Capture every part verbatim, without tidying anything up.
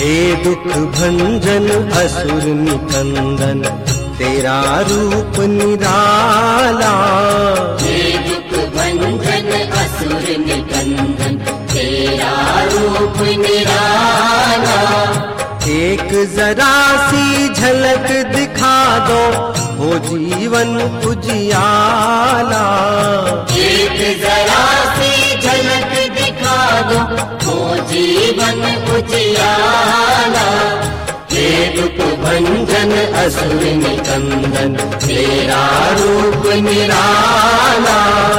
हे दुख भंजन असुर निकंदन तेरा रूप निराला। हे दुख भंजन असुर निकंदन तेरा रूप निराला। एक जरा सी झलक दिखा दो हो जीवन उजियाला। एक जरा सी झलक दिखा दो हो जीवन उजियाला। हे दुख भंजन असुर निकंदन तेरा रूप निराला।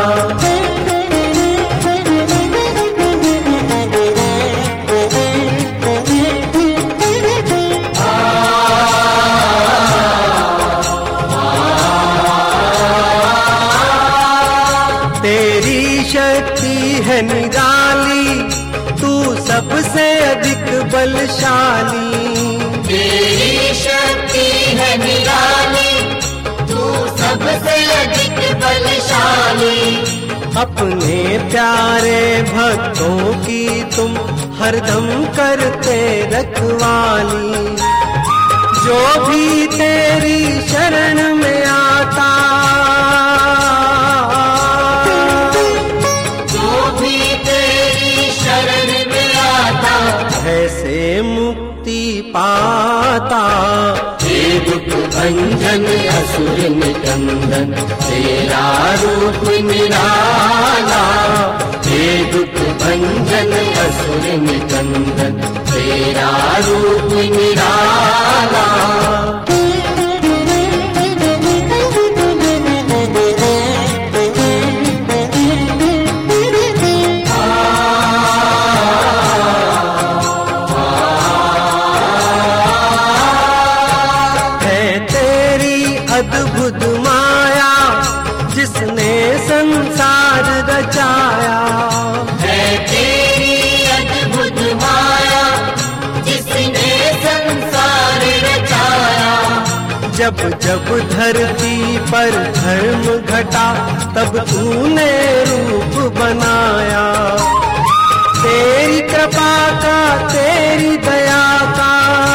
तेरी शक्ति है निराली तू सबसे अधिक बलशाली। तेरी शक्ति है निराली तू सबसे अधिक बलशाली। अपने प्यारे भक्तों की तुम हरदम करते रखवाली। जो भी तेरी शरण में आता ऐसे मुक्ति पाता। हे दुख भंजन असुर निकंदन तेरा रूप निराला। हे दुख भंजन असुर निकंदन तेरा रूप निराला। अद्भुत माया जिसने संसार रचाया। है तेरी अद्भुत माया जिसने संसार रचाया। जब जब धरती पर धर्म घटा तब तूने रूप बनाया। तेरी कृपा का तेरी दया का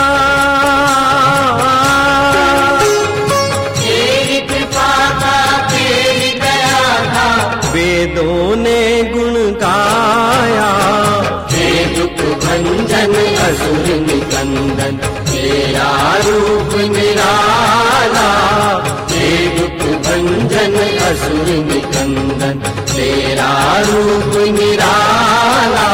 वेदों ने गुण गाया। हे दुख भंजन असुर निकंदन तेरा रूप निराला। हे दुख भंजन असुर निकंदन तेरा रूप निराला।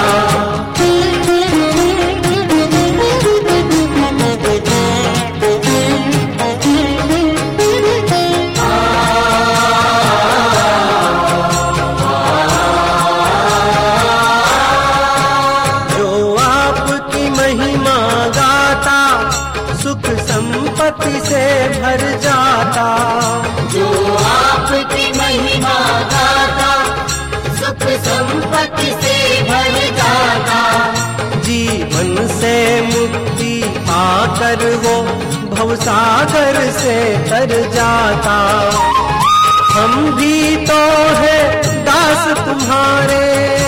सुख संपत्ति से भर जाता। जो आपकी महिमा गाता सुख संपत्ति से भर जाता। जीवन से मुक्ति पाकर वो भवसागर से तर जाता। हम भी तो है दास तुम्हारे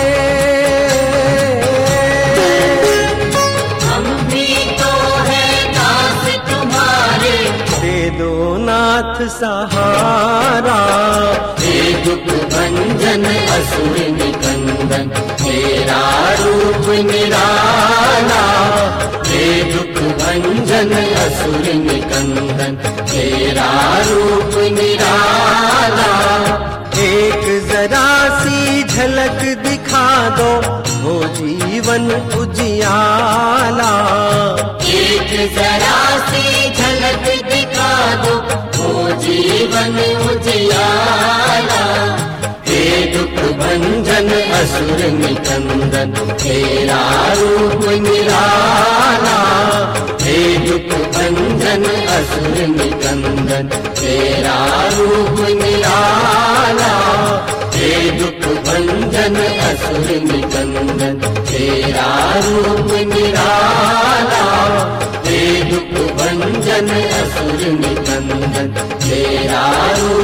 दो नाथ सहारा। हे दुख भंजन असुर निकंदन तेरा रूप निराला। हे दुख भंजन असुर निकंदन तेरा रूप निराला। एक जरा सी झलक दिखा दो हो जीवन उजियाला। एक जरा सी झलक दिखा दो हो जीवन उजियाला। हे दुख भंजन असुर निकंदन तेरा रूप निराला। हे दुख भंजन असुर निकंदन तेरा रूप निराला। हे दुख भंजन असुर निकंदन तेरा रूप निराला। हे दुख भंजन असुर निकंदन तेरा रूप